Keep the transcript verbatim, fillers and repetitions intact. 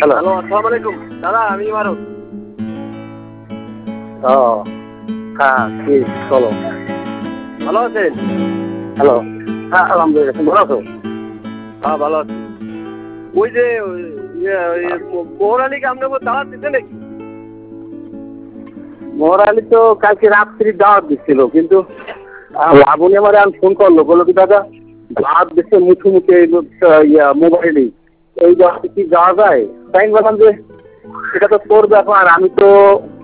Hello hello, আসসালামু আলাইকুম দাদা, আমি মারুফ। ও হ্যাঁ কি চলো ভালো আছেন? হ্যালো হ্যাঁ আলহামদুলিল্লাহ তুমি ভালো আছো? হ্যাঁ ভালো আছি। ওই যে মোহর আলীকে আপনার উপর দাওয়াত দিচ্ছে নাকি? মোহর আলী তো কালকে রাত্রি দাওয়াত দিচ্ছিল, কিন্তু লাবণী আমার আমি ফোন করলো, বললো কি দাদা দাওয়াত দিচ্ছে মুখে মুখে ইয়া মোবাইলেই, এই দাওয়াতে কি যাওয়া যায়? তাই বললাম যে এটা তো তোর ব্যাপার, আমি তো